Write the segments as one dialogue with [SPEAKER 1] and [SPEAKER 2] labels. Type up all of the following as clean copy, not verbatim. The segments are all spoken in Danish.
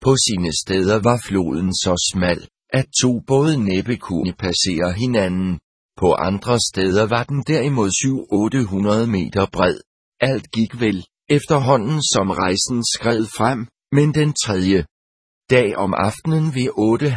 [SPEAKER 1] På sine steder var floden så smal, at to både næppe kunne passere hinanden. På andre steder var den derimod 700-800 meter bred. Alt gik vel, efterhånden som rejsen skred frem, men den tredje dag om aftenen ved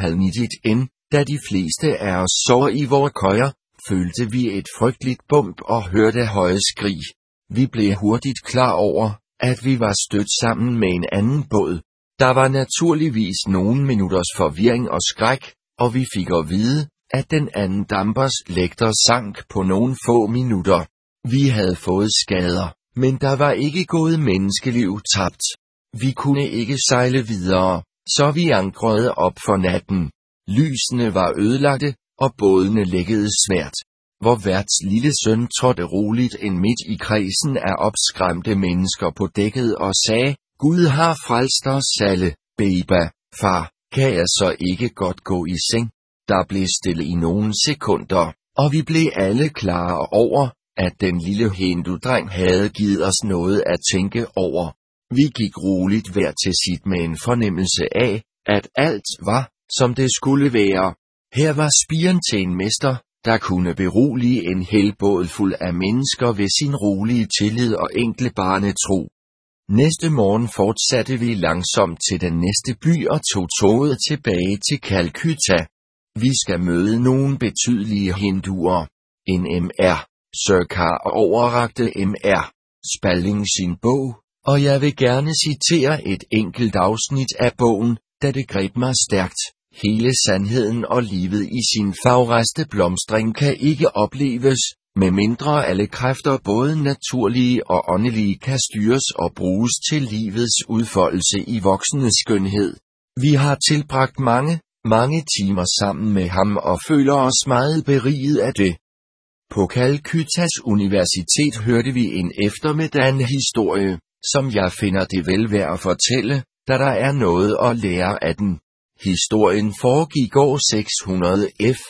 [SPEAKER 1] 8:30, da de fleste af os sov i vores køjer, følte vi et frygteligt bump og hørte høje skrig. Vi blev hurtigt klar over, at vi var stødt sammen med en anden båd. Der var naturligvis nogle minutters forvirring og skræk, og vi fik at vide, at den anden dampers lægter sank på nogle få minutter. Vi havde fået skader, men der var ikke gået menneskeliv tabt. Vi kunne ikke sejle videre, så vi ankrede op for natten. Lysene var ødelagte, og bådene lækkede svært. Vor værts lille søn trådte roligt ind midt i kredsen af opskræmte mennesker på dækket og sagde, Gud har frelst os alle, baby, far, kan jeg så ikke godt gå i seng? Der blev stille i nogle sekunder, og vi blev alle klare over, at den lille hindudreng havde givet os noget at tænke over. Vi gik roligt hver til sit med en fornemmelse af, at alt var, som det skulle være. Her var spiren til en mester, der kunne berolige en hel båd fuld af mennesker ved sin rolige tillid og enkle barnetro. Næste morgen fortsatte vi langsomt til den næste by og tog toget tilbage til Calcutta. Vi skal møde nogle betydelige hinduer. En M.R. Sarkar overrakte M.R. Spalding sin bog, og jeg vil gerne citere et enkelt afsnit af bogen, da det greb mig stærkt. Hele sandheden og livet i sin fagreste blomstring kan ikke opleves, medmindre alle kræfter både naturlige og åndelige kan styres og bruges til livets udfoldelse i voksende skønhed. Vi har tilbragt mange timer sammen med ham og føler os meget beriget af det. På Calcuttas Universitet hørte vi en eftermiddag historie, som jeg finder det vel værd at fortælle, da der er noget at lære af den. Historien foregik år 600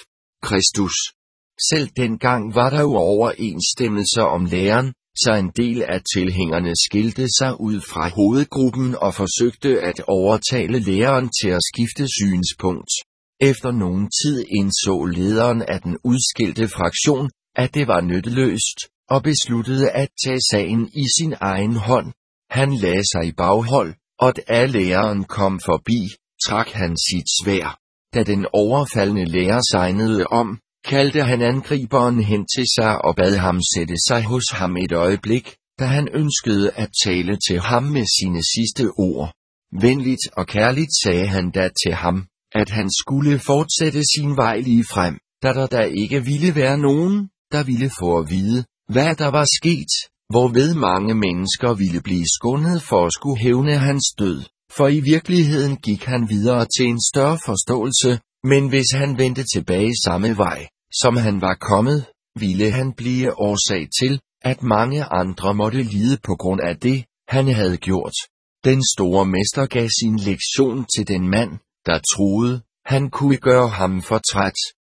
[SPEAKER 1] f. Kristus. Selv dengang var der jo overensstemmelser om læren, så en del af tilhængerne skilte sig ud fra hovedgruppen og forsøgte at overtale læreren til at skifte synspunkt. Efter nogen tid indså lederen af den udskilte fraktion, at det var nytteløst, og besluttede at tage sagen i sin egen hånd. Han lagde sig i baghold, og da læreren kom forbi, trak han sit sværd. Da den overfaldende lærer segnede om, kaldte han angriberen hen til sig og bad ham sætte sig hos ham et øjeblik, da han ønskede at tale til ham med sine sidste ord. Venligt og kærligt sagde han da til ham, at han skulle fortsætte sin vej lige frem, da der ikke ville være nogen, der ville få at vide, hvad der var sket, hvorved mange mennesker ville blive skånet for at skulle hævne hans død. For i virkeligheden gik han videre til en større forståelse, men hvis han vendte tilbage samme vej, som han var kommet, ville han blive årsag til, at mange andre måtte lide på grund af det, han havde gjort. Den store mester gav sin lektion til den mand, der troede, han kunne gøre ham fortræt.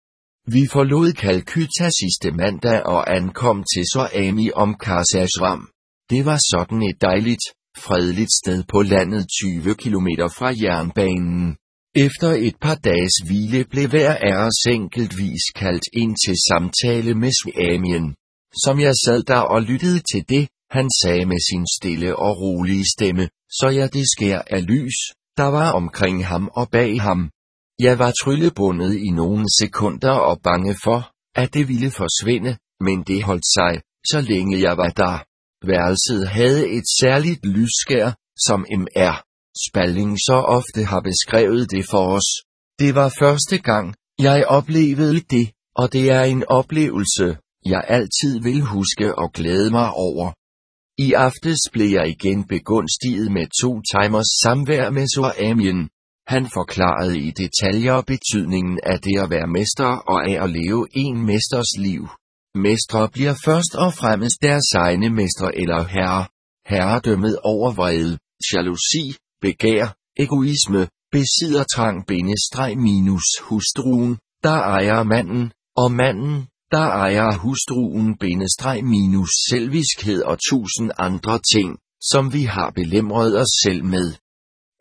[SPEAKER 1] Vi forlod Calcutta sidste mandag og ankom til Swami Omkarsashram. Det var sådan et dejligt, fredeligt sted på landet 20 kilometer fra jernbanen. Efter et par dages hvile blev hver af os enkeltvis kaldt ind til samtale med Swamien. Som jeg sad der og lyttede til det, han sagde med sin stille og rolige stemme, så jeg det skær af lys, der var omkring ham og bag ham. Jeg var tryllebundet i nogle sekunder og bange for, at det ville forsvinde, men det holdt sig, så længe jeg var der. Værelset havde et særligt lysskær, som M.R. Spalding så ofte har beskrevet det for os. Det var første gang, jeg oplevede det, og det er en oplevelse, jeg altid vil huske og glæde mig over. I aftes blev jeg igen begunstiget med 2 timers samvær med Swamien. Han forklarede i detaljer betydningen af det at være mester og af at leve en mesters liv. Mestre bliver først og fremmest deres egne mestre eller herre. Herredømmet over vrede, jalousi, begær, egoisme, besiddertrang - hustruen, der ejer manden, og manden, der ejer hustruen - selviskhed og 1000 andre ting, som vi har belemret os selv med.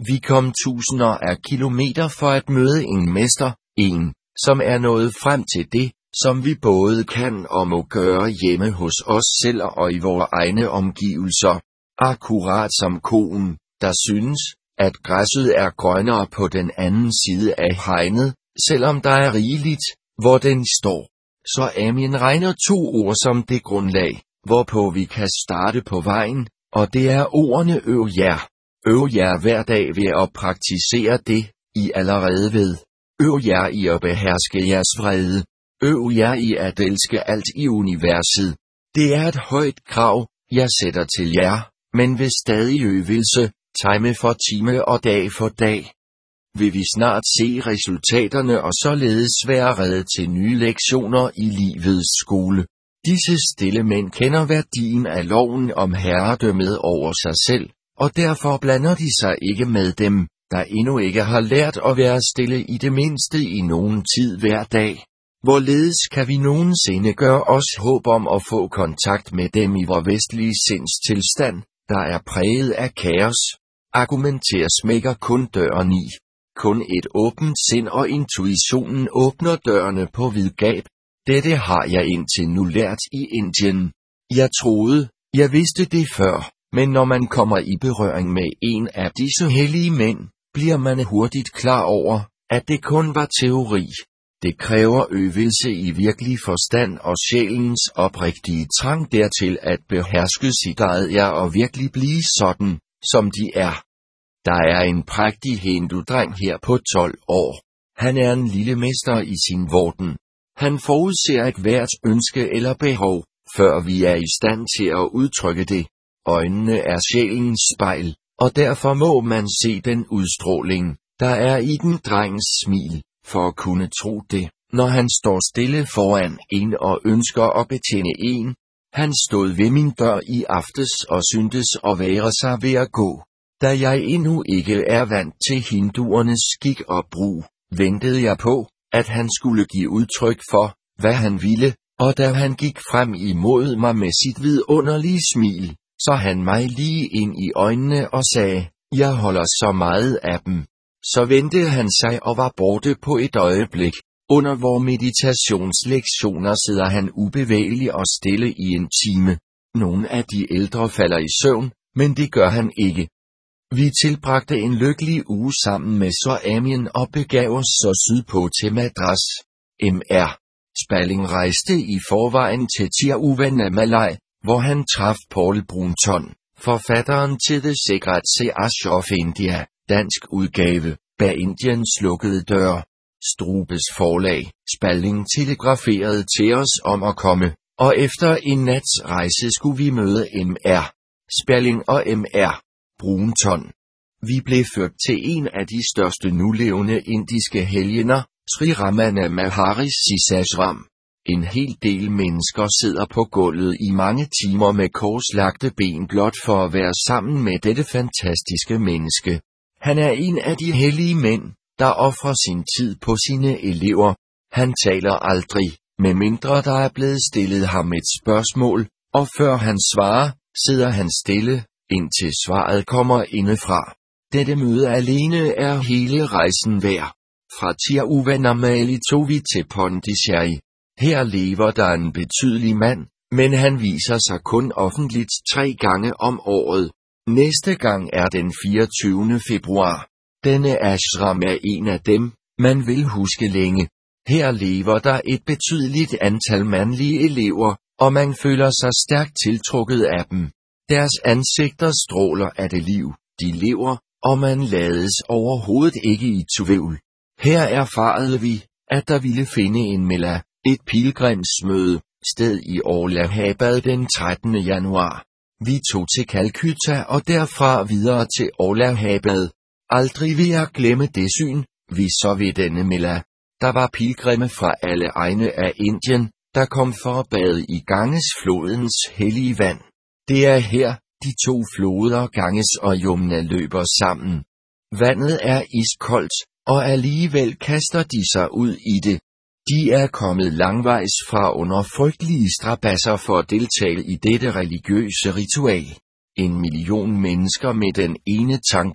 [SPEAKER 1] Vi kom tusinder af kilometer for at møde en mester, en, som er nået frem til det, som vi både kan og må gøre hjemme hos os selv og i vores egne omgivelser, akkurat som koen, der synes, at græsset er grønnere på den anden side af hegnet, selvom der er rigeligt, hvor den står. Så Amin regner 2 ord som det grundlag, hvorpå vi kan starte på vejen, og det er ordene øv jer. Øv jer hver dag ved at praktisere det, I allerede ved. Øv jer i at beherske jeres vrede. Øv jer i at elske alt i universet. Det er et højt krav, jeg sætter til jer, men ved stadig øvelse, time for time og dag for dag, vil vi snart se resultaterne og således være reddet til nye lektioner i livets skole. Disse stille mænd kender værdien af loven om herredømmet over sig selv, og derfor blander de sig ikke med dem, der endnu ikke har lært at være stille i det mindste i nogen tid hver dag. Hvorledes kan vi nogensinde gøre os håb om at få kontakt med dem i vor vestlige sindstilstand, der er præget af kaos? Argumenterer smækker kun døren i. Kun et åbent sind og intuitionen åbner dørene på vid gab. Dette har jeg indtil nu lært i Indien. Jeg troede, jeg vidste det før, men når man kommer i berøring med en af disse hellige mænd, bliver man hurtigt klar over, at det kun var teori. Det kræver øvelse i virkelig forstand og sjælens oprigtige trang dertil at beherske sit eget jeg og virkelig blive sådan, som de er. Der er en prægtig hindudreng her på 12 år. Han er en lille mester i sin vorden. Han forudser et hvert ønske eller behov, før vi er i stand til at udtrykke det. Øjnene er sjælens spejl, og derfor må man se den udstråling, der er i den drengens smil, for at kunne tro det, når han står stille foran en og ønsker at betjene en. Han stod ved min dør i aftes og syntes at være sig ved at gå. Da jeg endnu ikke er vant til hinduernes skik og brug, ventede jeg på, at han skulle give udtryk for, hvad han ville, og da han gik frem imod mig med sit vidunderlige smil, så han mig lige ind i øjnene og sagde, jeg holder så meget af dem. Så vendte han sig og var borte på et øjeblik. Under vores meditationslektioner sidder han ubevægelig og stille i en time. Nogle af de ældre falder i søvn, men det gør han ikke. Vi tilbragte en lykkelig uge sammen med så Amin og begav os så sydpå til Madras. Mr. Spalding rejste i forvejen til Tiruvannamalai, hvor han traf Paul Brunton, forfatteren til The Secrets of India, dansk udgave, bag Indiens lukkede dør. Strubes forlag, Spalding telegraferede til os om at komme, og efter en nats rejse skulle vi møde Mr. Spalding og Mr. Brunton. Vi blev ført til en af de største nulevende indiske helgener, Sri Ramana Maharishi Ashram. En hel del mennesker sidder på gulvet i mange timer med korslagte ben blot for at være sammen med dette fantastiske menneske. Han er en af de hellige mænd, der ofrer sin tid på sine elever. Han taler aldrig, medmindre der er blevet stillet ham et spørgsmål, og før han svarer, sidder han stille, indtil svaret kommer indefra. Dette møde alene er hele rejsen værd. Fra Tiruvannamalai tog vi til Pondicherry. Her lever der en betydelig mand, men han viser sig kun offentligt 3 gange om året. Næste gang er den 24. februar. Denne ashram er en af dem, man vil huske længe. Her lever der et betydeligt antal mandlige elever, og man føler sig stærkt tiltrukket af dem. Deres ansigter stråler af det liv, de lever, og man lades overhovedet ikke i tvivl. Her erfarede vi, at der ville finde en mela, et pilgrimsmøde, sted i Allahabad den 13. januar. Vi tog til Calcutta og derfra videre til Allahabad. Aldrig vil jeg glemme det syn, vi så ved denne mela. Der var pilgrimme fra alle egne af Indien, der kom for at bade i Ganges-flodens hellige vand. Det er her, de 2 floder Ganges og Yamuna løber sammen. Vandet er iskoldt, og alligevel kaster de sig ud i det. De er kommet langvejs fra under frygtelige strabasser for at deltage i dette religiøse ritual. 1 million mennesker med den ene tanke,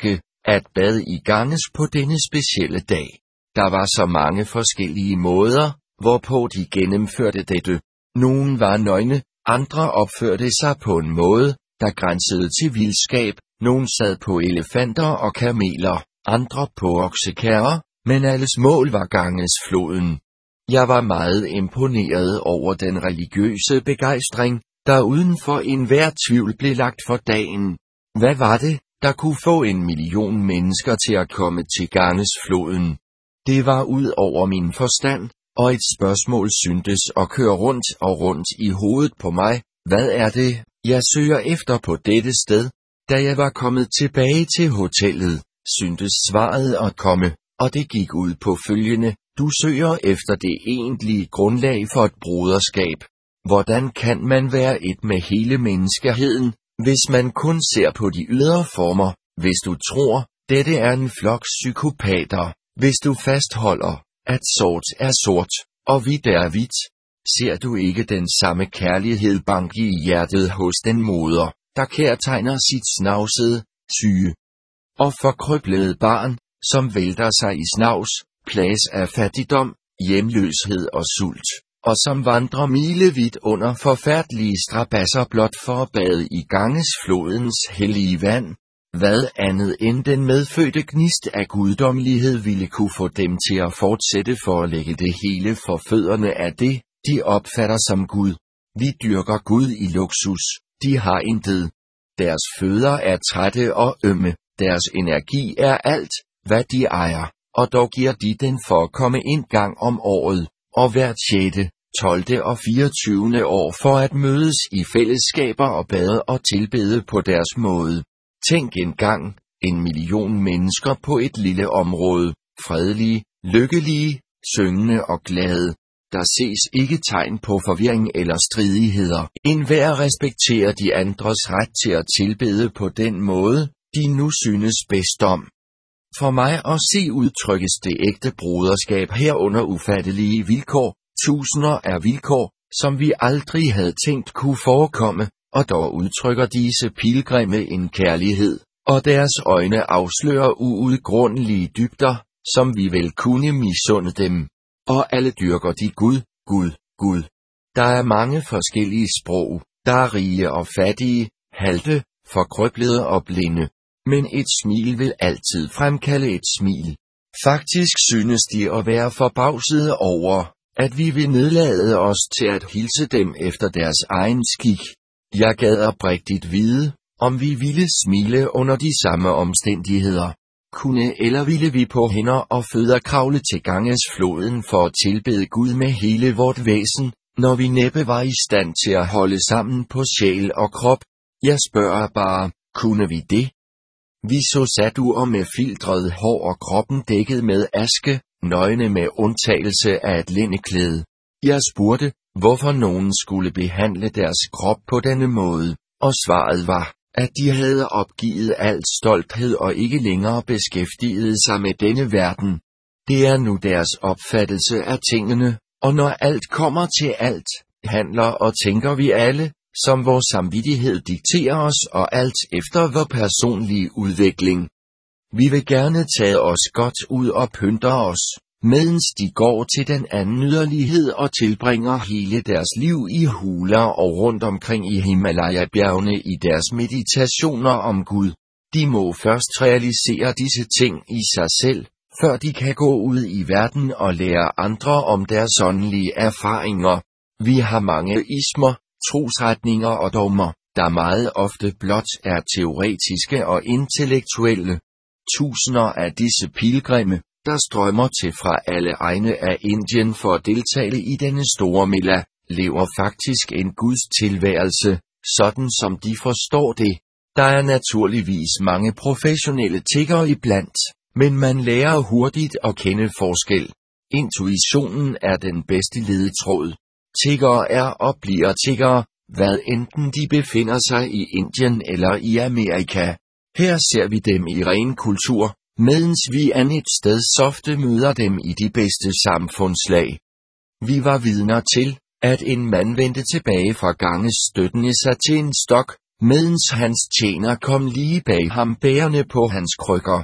[SPEAKER 1] at bade i Ganges på denne specielle dag. Der var så mange forskellige måder, hvorpå de gennemførte dette. Nogle var nøgne, andre opførte sig på en måde, der grænsede til vildskab. Nogle sad på elefanter og kameler, andre på oksekærrer, men alles mål var Gangesfloden. Jeg var meget imponeret over den religiøse begejstring, der uden for enhver tvivl blev lagt for dagen. Hvad var det, der kunne få 1 million mennesker til at komme til Gangesfloden? Det var ud over min forstand, og et spørgsmål syntes at køre rundt og rundt i hovedet på mig. Hvad er det, jeg søger efter på dette sted? Da jeg var kommet tilbage til hotellet, syntes svaret at komme, og det gik ud på følgende: du søger efter det egentlige grundlag for et broderskab. Hvordan kan man være et med hele menneskeheden, hvis man kun ser på de ydre former? Hvis du tror, dette er en flok psykopater, hvis du fastholder, at sort er sort, og hvidt er hvidt, ser du ikke den samme kærlighed banke i hjertet hos den moder, der kærtegner sit snavsede, syge og forkrøblede barn, som vælter sig i snavs, plages af fattigdom, hjemløshed og sult, og som vandrer milevidt under forfærdelige strabasser blot for at bade i Gangesflodens hellige vand? Hvad andet end den medfødte gnist af guddommelighed ville kunne få dem til at fortsætte for at lægge det hele for fødderne af det, de opfatter som Gud? Vi dyrker Gud i luksus, de har intet. Deres fødder er trætte og ømme, deres energi er alt, hvad de ejer, og dog giver de den for at komme en gang om året, og hvert 6., 12. og 24. år for at mødes i fællesskaber og bade og tilbede på deres måde. Tænk engang, 1 million mennesker på et lille område, fredelige, lykkelige, syngende og glade. Der ses ikke tegn på forvirring eller stridigheder. Enhver respekterer de andres ret til at tilbede på den måde, de nu synes bedst om. For mig at se udtrykkes det ægte broderskab herunder ufattelige vilkår, tusinder af vilkår, som vi aldrig havde tænkt kunne forekomme, og dog udtrykker disse pilgrimme en kærlighed, og deres øjne afslører uudgrundelige dybder, som vi vel kunne misunde dem. Og alle dyrker de Gud, Gud, Gud. Der er mange forskellige sprog, der er rige og fattige, halte, forkrøblede og blinde. Men et smil vil altid fremkalde et smil. Faktisk synes de at være forbavsede over, at vi vil nedlade os til at hilse dem efter deres egen skik. Jeg gad oprigtigt vide, om vi ville smile under de samme omstændigheder. Kunne eller ville vi på hænder og fødder kravle til Gangesfloden for at tilbede Gud med hele vort væsen, når vi næppe var i stand til at holde sammen på sjæl og krop? Jeg spørger bare, kunne vi det? Vi så saduer med filtret hår og kroppen dækket med aske, nøgne med undtagelse af et linneklæde. Jeg spurgte, hvorfor nogen skulle behandle deres krop på denne måde, og svaret var, at de havde opgivet al stolthed og ikke længere beskæftigede sig med denne verden. Det er nu deres opfattelse af tingene, og når alt kommer til alt, handler og tænker vi alle, som vores samvittighed dikterer os og alt efter vor personlige udvikling. Vi vil gerne tage os godt ud og pynte os, mens de går til den anden yderlighed og tilbringer hele deres liv i huler og rundt omkring i Himalaya-bjergene i deres meditationer om Gud. De må først realisere disse ting i sig selv, før de kan gå ud i verden og lære andre om deres åndelige erfaringer. Vi har mange ismer, trosretninger og dogmer, der meget ofte blot er teoretiske og intellektuelle. Tusinder af disse pilgrimme, der strømmer til fra alle egne af Indien for at deltage i denne store mela, lever faktisk en Guds tilværelse, sådan som de forstår det. Der er naturligvis mange professionelle tiggere iblandt, men man lærer hurtigt at kende forskel. Intuitionen er den bedste ledetråd. Tiggere er og bliver tiggere, hvad enten de befinder sig i Indien eller i Amerika. Her ser vi dem i ren kultur, mens vi andet sted ofte møder dem i de bedste samfundslag. Vi var vidner til, at en mand vendte tilbage fra Ganges støttende sig til en stok, mens hans tjener kom lige bag ham bærende på hans krykker.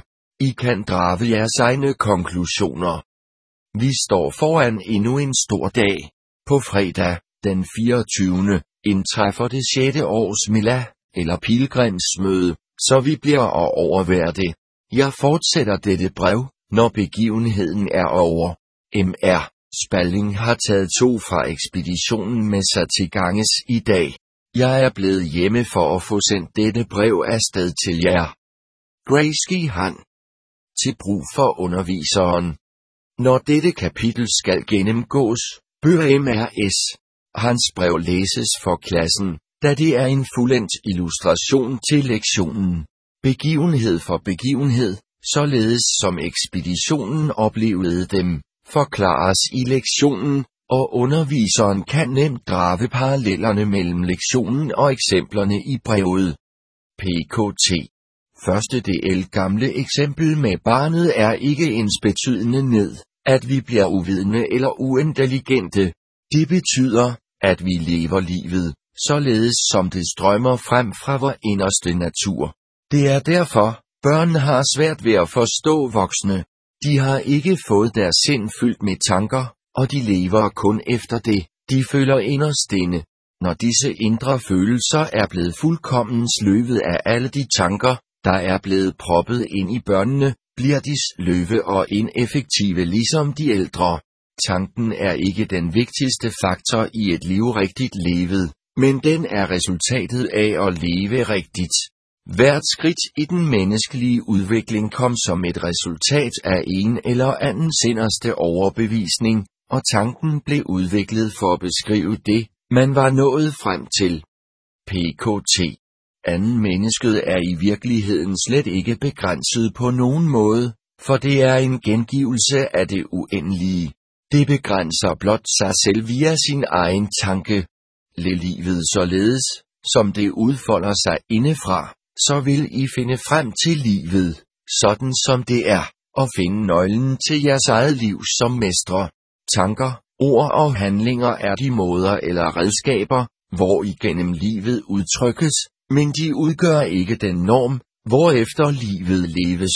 [SPEAKER 1] I kan drage jeres egne konklusioner. Vi står foran endnu en stor dag. På fredag, den 24. indtræffer det 6. års Mila, eller pilgrimsmøde, så vi bliver at overvære det. Jeg fortsætter dette brev, når begivenheden er over. Mr. Spalding har taget 2 fra ekspeditionen med sig til ganges i dag. Jeg er blevet hjemme for at få sendt dette brev afsted til jer. Gracie Han. Til brug for underviseren. Når dette kapitel skal gennemgås, bør Mrs. Hans brev læses for klassen, da det er en fuldendt illustration til lektionen. Begivenhed for begivenhed, således som ekspeditionen oplevede dem, forklares i lektionen, og underviseren kan nemt drage parallellerne mellem lektionen og eksemplerne i brevet. PKT. Første del gamle eksempel med barnet er ikke ensbetydende ned, at vi bliver uvidende eller uintelligente. Det betyder, at vi lever livet, således som det strømmer frem fra vor inderste natur. Det er derfor, børn har svært ved at forstå voksne. De har ikke fået deres sind fyldt med tanker, og de lever kun efter det, de føler inderst inde. Når disse indre følelser er blevet fuldkommen sløvet af alle de tanker, der er blevet proppet ind i børnene, bliver de sløve og ineffektive ligesom de ældre. Tanken er ikke den vigtigste faktor i et liv rigtigt levet, men den er resultatet af at leve rigtigt. Hvert skridt i den menneskelige udvikling kom som et resultat af en eller anden sinderste overbevisning, og tanken blev udviklet for at beskrive det, man var nået frem til. PKT. Anden mennesket er i virkeligheden slet ikke begrænset på nogen måde, for det er en gengivelse af det uendelige. Det begrænser blot sig selv via sin egen tanke. Lad livet således, som det udfolder sig indefra, så vil I finde frem til livet, sådan som det er, og finde nøglen til jeres eget liv som mestre. Tanker, ord og handlinger er de måder eller redskaber, hvor igennem livet udtrykkes, men de udgør ikke den norm, hvorefter livet leves.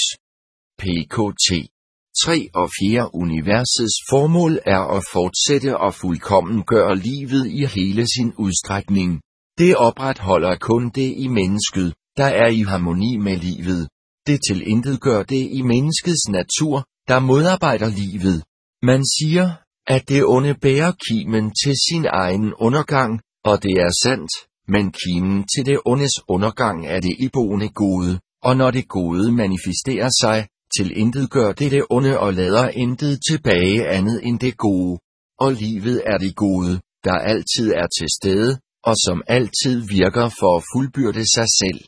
[SPEAKER 1] PKT. 3 og 4 Universets formål er at fortsætte og fuldkommen gøre livet i hele sin udstrækning. Det opretholder kun det i mennesket, der er i harmoni med livet. Det tilintetgør det i menneskets natur, der modarbejder livet. Man siger, at det onde bærer kimen til sin egen undergang, og det er sandt, men kimen til det ondes undergang er det iboende gode, og når det gode manifesterer sig, tilintetgør det onde og lader intet tilbage andet end det gode. Og livet er det gode, der altid er til stede, og som altid virker for at fuldbyrde sig selv.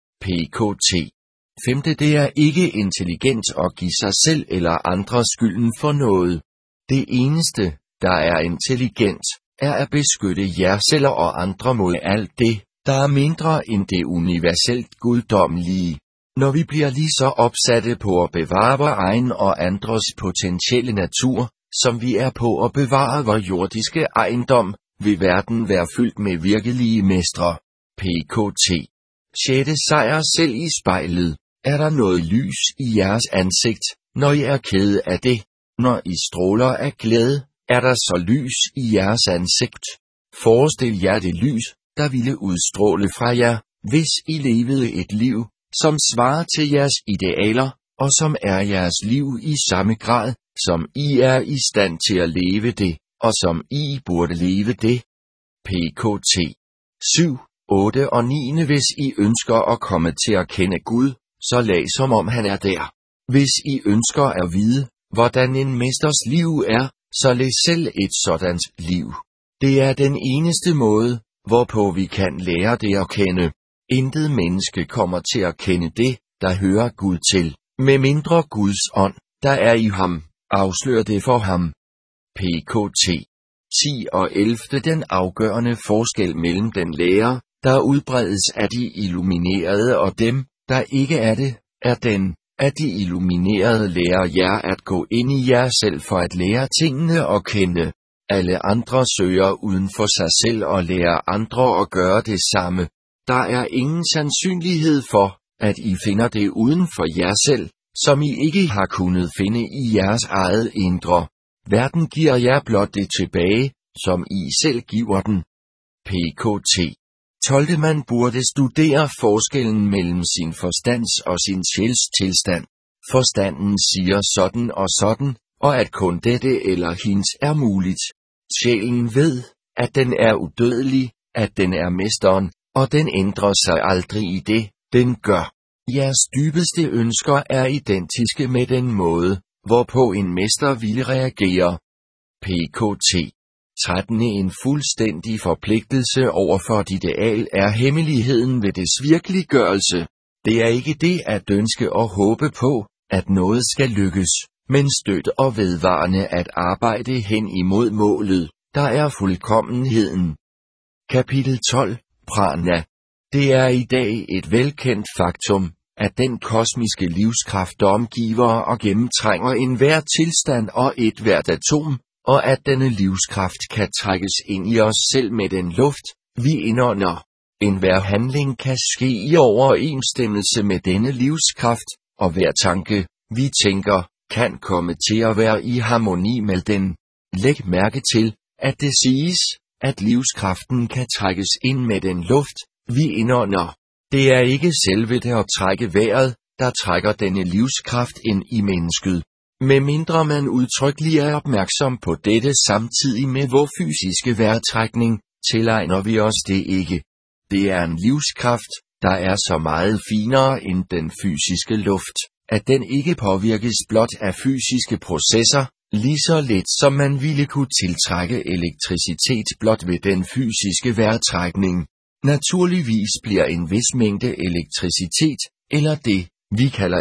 [SPEAKER 1] PKT. 5. Det er ikke intelligent at give sig selv eller andre skylden for noget. Det eneste, der er intelligent, er at beskytte jer selv og andre mod alt det, der er mindre end det universelt guddommelige. Når vi bliver lige så opsatte på at bevare vor egen og andres potentielle natur, som vi er på at bevare vor jordiske ejendom, vil verden være fyldt med virkelige mestre. PKT. 6. Sejr selv i spejlet. Er der noget lys i jeres ansigt, når I er kede af det? Når I stråler af glæde, er der så lys i jeres ansigt? Forestil jer det lys, der ville udstråle fra jer, hvis I levede et liv, som svarer til jeres idealer, og som er jeres liv i samme grad, som I er i stand til at leve det, og som I burde leve det. PKT. 7, 8 og 9. Hvis I ønsker at komme til at kende Gud, så lag som om han er der. Hvis I ønsker at vide, hvordan en mesters liv er, så læg selv et sådant liv. Det er den eneste måde, hvorpå vi kan lære det at kende. Intet menneske kommer til at kende det, der hører Gud til, med mindre Guds ånd, der er i ham, afslører det for ham. PKT. 10 og 11. Den afgørende forskel mellem den lære, der udbredes af de illuminerede og dem, der ikke er det, er den, at de illuminerede lærer jer at gå ind i jer selv for at lære tingene at kende. Alle andre søger uden for sig selv og lærer andre at gøre det samme. Der er ingen sandsynlighed for, at I finder det uden for jer selv, som I ikke har kunnet finde i jeres eget indre. Verden giver jer blot det tilbage, som I selv giver den. PKT. 12. Man burde studere forskellen mellem sin forstands og sin sjæls tilstand. Forstanden siger sådan og sådan, og at kun dette eller hint er muligt. Sjælen ved, at den er udødelig, at den er mesteren, og den ændrer sig aldrig i det, den gør. Jeres dybeste ønsker er identiske med den måde, hvorpå en mester ville reagere. PKT. 13. En fuldstændig forpligtelse overfor dit ideal er hemmeligheden ved dets virkeliggørelse. Det er ikke det at ønske og håbe på, at noget skal lykkes, men støt og vedvarende at arbejde hen imod målet, der er fuldkommenheden. Kapitel 12. Prana. Det er i dag et velkendt faktum, at den kosmiske livskraft omgiver og gennemtrænger enhver tilstand og et hvert atom, og at denne livskraft kan trækkes ind i os selv med den luft, vi indånder. Enhver handling kan ske i overensstemmelse med denne livskraft, og hver tanke, vi tænker, kan komme til at være i harmoni med den. Læg mærke til, at det siges, at livskraften kan trækkes ind med den luft, vi indånder. Det er ikke selve det at trække vejret, der trækker denne livskraft ind i mennesket. Medmindre man udtrykkeligt er opmærksom på dette samtidig med vor fysiske vejrtrækning, tilegner vi os det ikke. Det er en livskraft, der er så meget finere end den fysiske luft, at den ikke påvirkes blot af fysiske processer, lige så let som man ville kunne tiltrække elektricitet blot ved den fysiske vejrtrækning. Naturligvis bliver en vis mængde elektricitet, eller det, vi kalder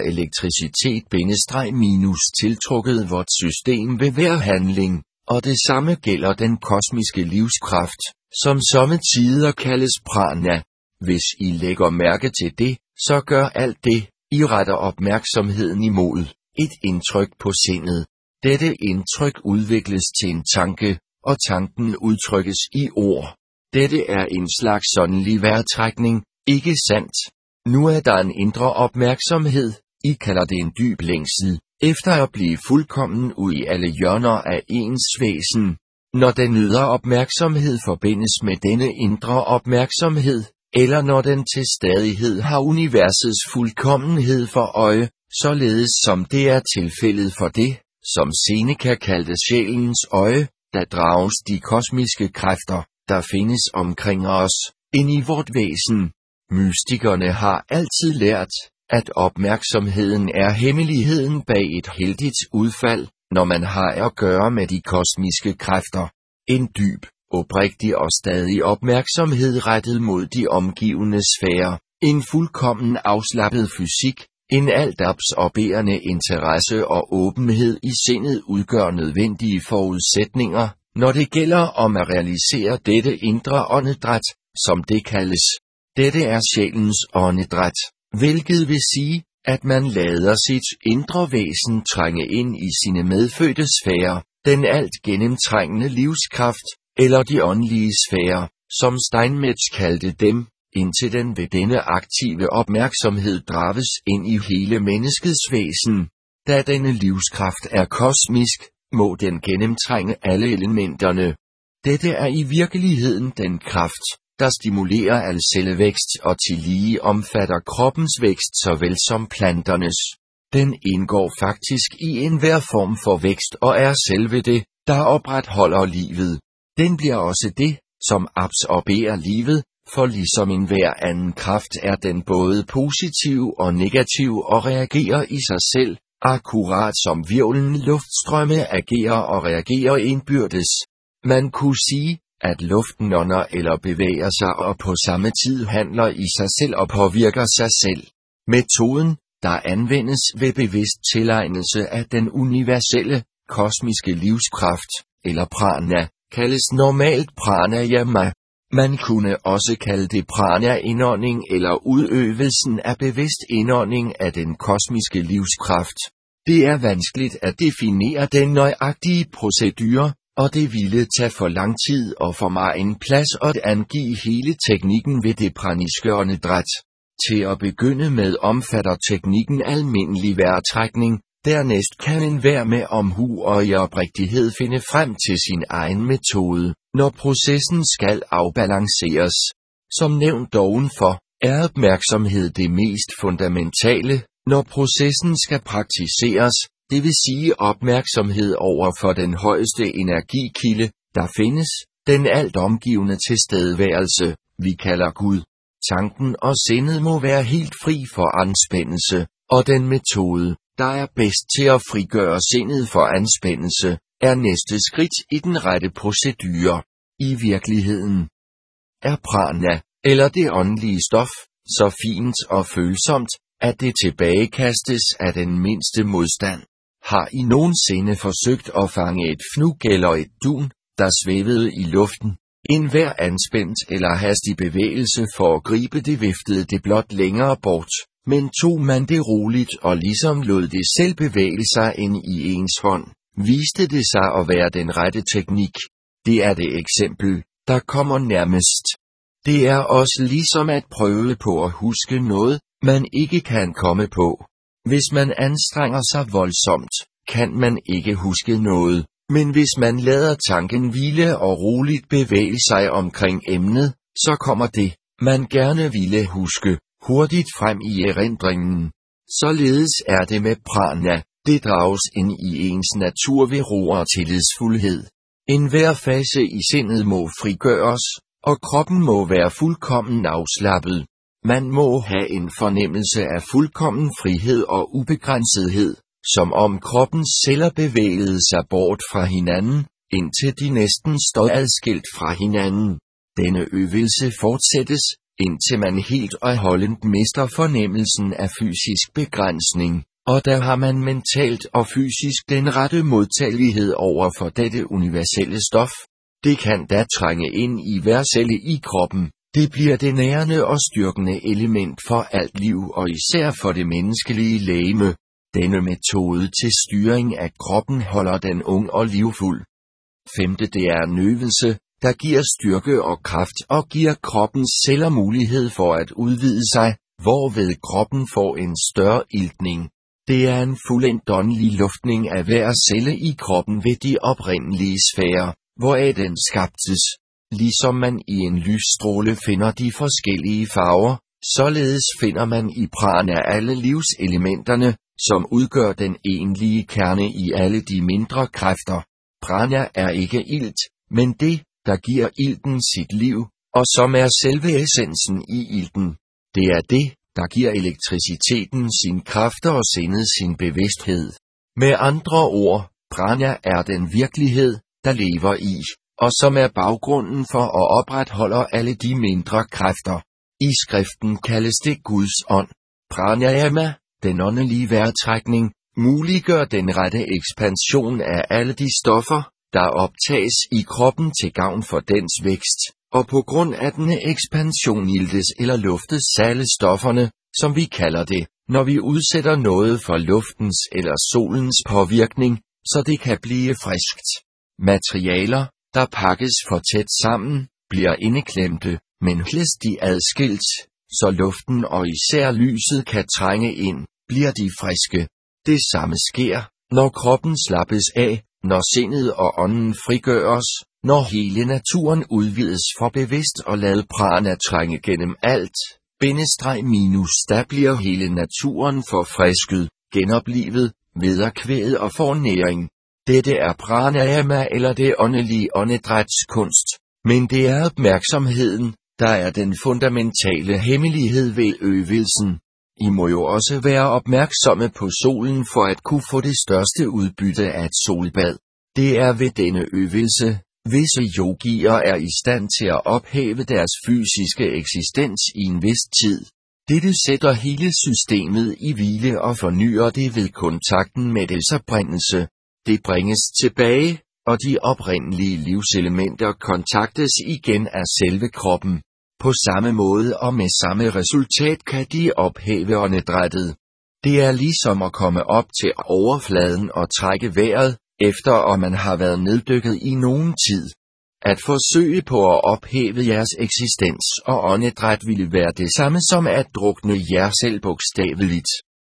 [SPEAKER 1] elektricitet-minus tiltrukket vort system ved hver handling, og det samme gælder den kosmiske livskraft, som somme tider kaldes prana. Hvis I lægger mærke til det, så gør alt det, I retter opmærksomheden imod, et indtryk på sindet. Dette indtryk udvikles til en tanke, og tanken udtrykkes i ord. Dette er en slags åndelig vejrtrækning, ikke sandt? Nu er der en indre opmærksomhed, I kalder det en dyb længsel, efter at blive fuldkommen ud i alle hjørner af ens væsen. Når den ydre opmærksomhed forbindes med denne indre opmærksomhed, eller når den til stadighed har universets fuldkommenhed for øje, således som det er tilfældet for det, som Seneca kaldte sjælens øje, der drages de kosmiske kræfter, der findes omkring os, ind i vort væsen. Mystikerne har altid lært, at opmærksomheden er hemmeligheden bag et heldigt udfald, når man har at gøre med de kosmiske kræfter. En dyb, oprigtig og stadig opmærksomhed rettet mod de omgivende sfærer, en fuldkommen afslappet fysik, en altabsorberende interesse og åbenhed i sindet udgør nødvendige forudsætninger, når det gælder om at realisere dette indre åndedræt, som det kaldes. Dette er sjælens åndedræt, hvilket vil sige, at man lader sit indre væsen trænge ind i sine medfødte sfærer, den alt gennemtrængende livskraft, eller de åndelige sfærer, som Steinmetz kaldte dem, indtil den ved denne aktive opmærksomhed drages ind i hele menneskets væsen. Da denne livskraft er kosmisk, må den gennemtrænge alle elementerne. Dette er i virkeligheden den kraft, der stimulerer al cellevækst og tillige omfatter kroppens vækst såvel som planternes. Den indgår faktisk i enhver form for vækst og er selve det, der opretholder livet. Den bliver også det, som absorberer livet, for ligesom enhver anden kraft er den både positiv og negativ og reagerer i sig selv, akkurat som hvirvlende luftstrømme agerer og reagerer indbyrdes. Man kunne sige, at luften ånder eller bevæger sig og på samme tid handler i sig selv og påvirker sig selv. Metoden, der anvendes ved bevidst tilegnelse af den universelle, kosmiske livskraft, eller prana, kaldes normalt pranayama. Man kunne også kalde det prana-indånding eller udøvelsen af bevidst indånding af den kosmiske livskraft. Det er vanskeligt at definere den nøjagtige procedure, og det ville tage for lang tid og for meget en plads at angive hele teknikken ved det praniske åndedræt. Til at begynde med omfatter teknikken almindelig vejrtrækning, dernæst kan enhver med omhu og i oprigtighed finde frem til sin egen metode, når processen skal afbalanceres. Som nævnt ovenfor, er opmærksomhed det mest fundamentale, når processen skal praktiseres, det vil sige opmærksomhed over for den højeste energikilde, der findes, den alt omgivende tilstedeværelse, vi kalder Gud. Tanken og sindet må være helt fri for anspændelse, og den metode, der er bedst til at frigøre sindet for anspændelse, er næste skridt i den rette procedure. I virkeligheden er prana, eller det åndelige stof, så fint og følsomt, at det tilbagekastes af den mindste modstand. Har I nogensinde forsøgt at fange et fnug eller et dun, der svævede i luften? Enhver anspændt eller hastig bevægelse for at gribe det viftede det blot længere bort, men tog man det roligt og ligesom lod det selv bevæge sig ind i ens hånd, viste det sig at være den rette teknik. Det er det eksempel, der kommer nærmest. Det er også ligesom at prøve på at huske noget, man ikke kan komme på. Hvis man anstrenger sig voldsomt, kan man ikke huske noget, men hvis man lader tanken hvile og roligt bevæge sig omkring emnet, så kommer det, man gerne ville huske, hurtigt frem i erindringen. Således er det med prana, det drages ind i ens natur ved ro og tillidsfuldhed. Enhver fase i sindet må frigøres, og kroppen må være fuldkommen afslappet. Man må have en fornemmelse af fuldkommen frihed og ubegrænsethed, som om kroppens celler bevægede sig bort fra hinanden, indtil de næsten stod adskilt fra hinanden. Denne øvelse fortsættes, indtil man helt og holdent mister fornemmelsen af fysisk begrænsning, og der har man mentalt og fysisk den rette modtagelighed over for dette universelle stof. Det kan da trænge ind i hver celle i kroppen. Det bliver det nærende og styrkende element for alt liv og især for det menneskelige legeme. Denne metode til styring af kroppen holder den ung og livfuld. 5. Det er en øvelse, der giver styrke og kraft og giver kroppens celler mulighed for at udvide sig, hvorved kroppen får en større iltning. Det er en fuldendt åndelig luftning af hver celle i kroppen ved de oprindelige sfærer, hvoraf den skabtes. Ligesom man i en lysstråle finder de forskellige farver, således finder man i prana alle livselementerne, som udgør den egentlige kerne i alle de mindre kræfter. Prana er ikke ilt, men det, der giver ilten sit liv, og som er selve essensen i ilten. Det er det, der giver elektriciteten sin kræfter og sindet sin bevidsthed. Med andre ord, prana er den virkelighed, der lever i, og som er baggrunden for at opretholde alle de mindre kræfter. I skriften kaldes det Guds ånd. Pranayama, den åndelige vejrtrækning, muliggør den rette ekspansion af alle de stoffer, der optages i kroppen til gavn for dens vækst, og på grund af denne ekspansion iltes eller luftes alle stofferne, som vi kalder det, når vi udsætter noget for luftens eller solens påvirkning, så det kan blive friskt. Materialer, der pakkes for tæt sammen, bliver indeklemte, men hlistigt adskilt, så luften og især lyset kan trænge ind, bliver de friske. Det samme sker, når kroppen slappes af, når sindet og ånden frigøres, når hele naturen udvides for bevidst og lad prana trænge gennem alt. Der bliver hele naturen forfrisket, genoplivet, vederkvæget og får næring. Dette er pranayama eller det åndelige åndedrætskunst, men det er opmærksomheden, der er den fundamentale hemmelighed ved øvelsen. I må jo også være opmærksomme på solen for at kunne få det største udbytte af et solbad. Det er ved denne øvelse, visse yogier er i stand til at ophæve deres fysiske eksistens i en vis tid. Dette sætter hele systemet i hvile og fornyer det ved kontakten med dets oprindelse. Det bringes tilbage, og de oprindelige livselementer kontaktes igen af selve kroppen. På samme måde og med samme resultat kan de ophæve åndedrættet. Det er ligesom at komme op til overfladen og trække vejret, efter at man har været neddykket i nogen tid. At forsøge på at ophæve jeres eksistens og åndedræt ville være det samme som at drukne jer selv bogstaveligt.